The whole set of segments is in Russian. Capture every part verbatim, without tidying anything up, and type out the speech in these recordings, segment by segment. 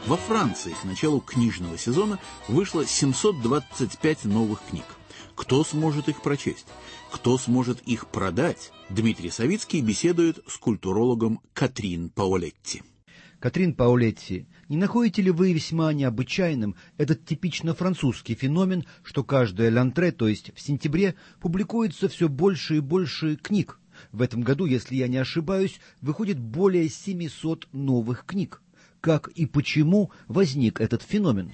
Во Франции к началу книжного сезона вышло семьсот двадцать пять новых книг. Кто сможет их прочесть? Кто сможет их продать? Дмитрий Савицкий беседует с культурологом Катрин Паолетти. Катрин Паолетти, не находите ли вы весьма необычайным этот типично французский феномен, что каждое лантре, то есть в сентябре, публикуется все больше и больше книг? В этом году, если я не ошибаюсь, выходит более семисот новых книг. Как и почему возник этот феномен?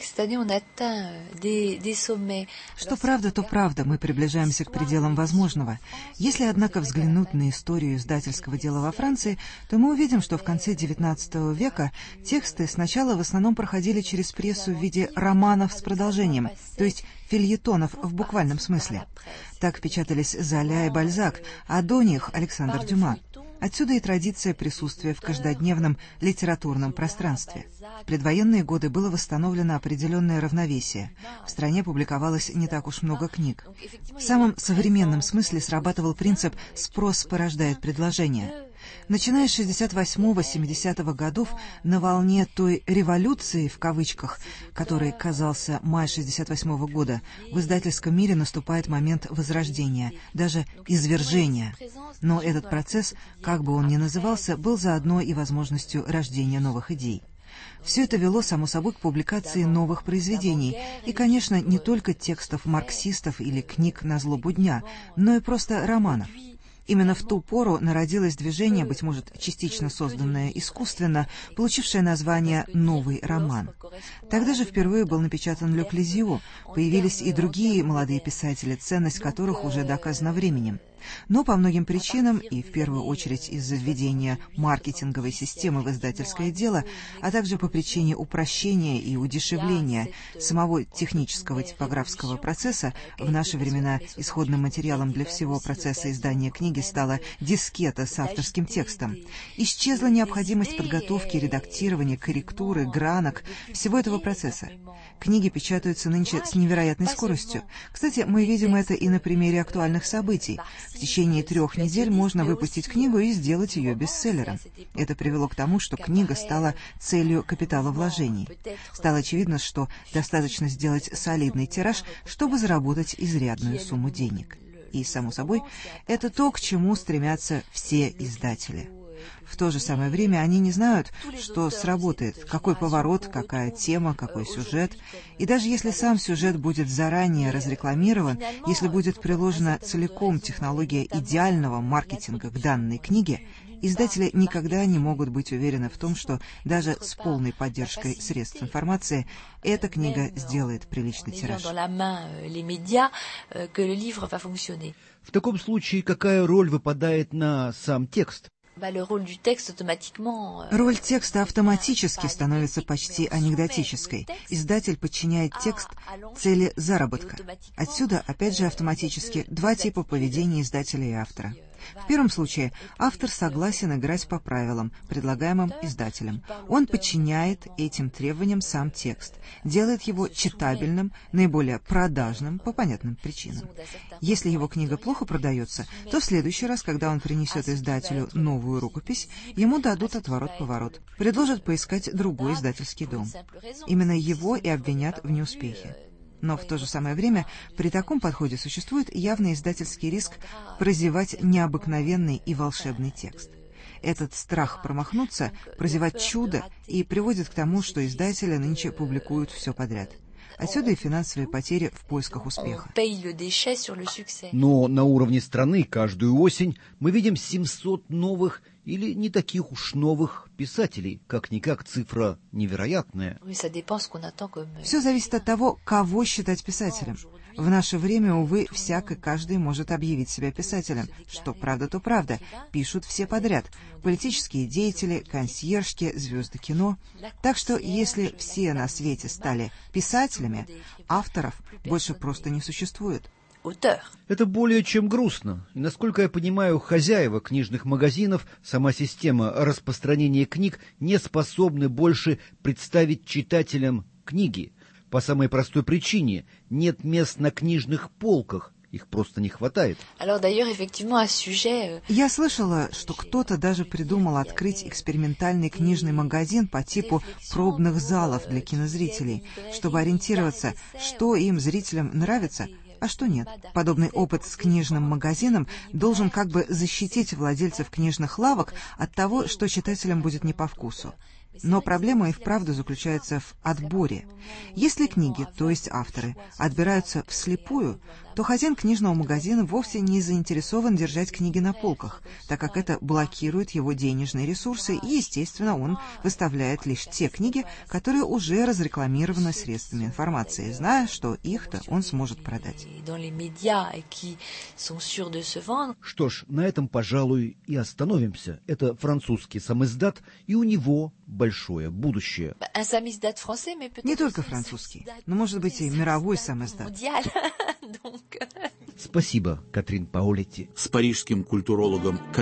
Что правда, то правда, мы приближаемся к пределам возможного. Если, однако, взглянуть на историю издательского дела во Франции, то мы увидим, что в конце девятнадцатого века тексты сначала в основном проходили через прессу в виде романов с продолжением, то есть фельетонов в буквальном смысле. Так печатались Золя и Бальзак, а до них Александр Дюма. Отсюда и традиция присутствия в каждодневном литературном пространстве. В предвоенные годы было восстановлено определенное равновесие. В стране публиковалось не так уж много книг. В самом современном смысле срабатывал принцип «спрос порождает предложение». Начиная с шестьдесят восьмого — семидесятого годов, на волне той «революции», в кавычках, которой казался май шестьдесят восьмого года, в издательском мире наступает момент возрождения, даже извержения. Но этот процесс, как бы он ни назывался, был заодно и возможностью рождения новых идей. Все это вело, само собой, к публикации новых произведений, и, конечно, не только текстов марксистов или книг на злобу дня, но и просто романов. Именно в ту пору народилось движение, быть может, частично созданное искусственно, получившее название «Новый роман». Тогда же впервые был напечатан Ле Клизио, появились и другие молодые писатели, ценность которых уже доказана временем. Но по многим причинам, и в первую очередь из-за введения маркетинговой системы в издательское дело, а также по причине упрощения и удешевления самого технического типографского процесса, в наши времена исходным материалом для всего процесса издания книги стала дискета с авторским текстом. Исчезла необходимость подготовки, редактирования, корректуры, гранок, всего этого процесса. Книги печатаются нынче с невероятной скоростью. Кстати, мы видим это и на примере актуальных событий. В течение трех недель можно выпустить книгу и сделать ее бестселлером. Это привело к тому, что книга стала целью капиталовложений. Стало очевидно, что достаточно сделать солидный тираж, чтобы заработать изрядную сумму денег. И, само собой, это то, к чему стремятся все издатели. В то же самое время они не знают, что сработает, какой поворот, какая тема, какой сюжет. И даже если сам сюжет будет заранее разрекламирован, если будет приложена целиком технология идеального маркетинга к данной книге, издатели никогда не могут быть уверены в том, что даже с полной поддержкой средств информации эта книга сделает приличный тираж. В таком случае какая роль выпадает на сам текст? Роль текста автоматически становится почти анекдотической. Издатель подчиняет текст цели заработка. Отсюда, опять же, автоматически два типа поведения издателя и автора. В первом случае автор согласен играть по правилам, предлагаемым издателем. Он подчиняет этим требованиям сам текст, делает его читабельным, наиболее продажным по понятным причинам. Если его книга плохо продается, то в следующий раз, когда он принесет издателю новую рукопись, ему дадут отворот-поворот, предложат поискать другой издательский дом. Именно его и обвинят в неуспехе. Но в то же самое время при таком подходе существует явный издательский риск прозевать необыкновенный и волшебный текст. Этот страх промахнуться, прозевать чудо и приводит к тому, что издатели нынче публикуют все подряд. Отсюда и финансовые потери в поисках успеха. Но на уровне страны каждую осень мы видим семьсот новых или не таких уж новых писателей. Как-никак цифра невероятная. Все зависит от того, кого считать писателем. В наше время, увы, всяк и каждый может объявить себя писателем. Что правда, то правда. Пишут все подряд. Политические деятели, консьержки, звезды кино. Так что, если все на свете стали писателями, авторов больше просто не существует. Это более чем грустно. И, насколько я понимаю, хозяева книжных магазинов, сама система распространения книг не способны больше представить читателям книги. По самой простой причине — нет мест на книжных полках. Их просто не хватает. Я слышала, что кто-то даже придумал открыть экспериментальный книжный магазин по типу пробных залов для кинозрителей, чтобы ориентироваться, что им, зрителям, нравится, а что нет. Подобный опыт с книжным магазином должен как бы защитить владельцев книжных лавок от того, что читателям будет не по вкусу. Но проблема и вправду заключается в отборе. Если книги, то есть авторы, отбираются вслепую, то хозяин книжного магазина вовсе не заинтересован держать книги на полках, так как это блокирует его денежные ресурсы, и, естественно, он выставляет лишь те книги, которые уже разрекламированы средствами информации, зная, что их-то он сможет продать. Что ж, на этом, пожалуй, и остановимся. Это французский самиздат, и у него большое будущее. Не только французский, но, может быть, и мировой самиздат. Спасибо, Катрин Паолетти. С парижским культурологом